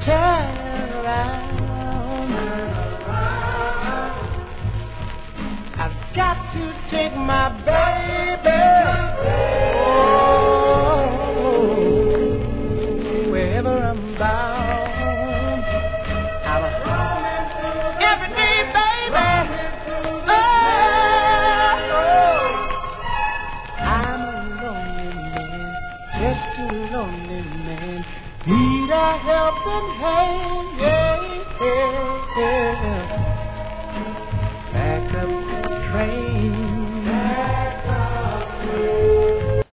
turn around. I've got to take my baby wherever I'm bound. I'm every day, baby. I'm a lonely man, just a lonely man. Need a helping hand, yeah, yeah, yeah.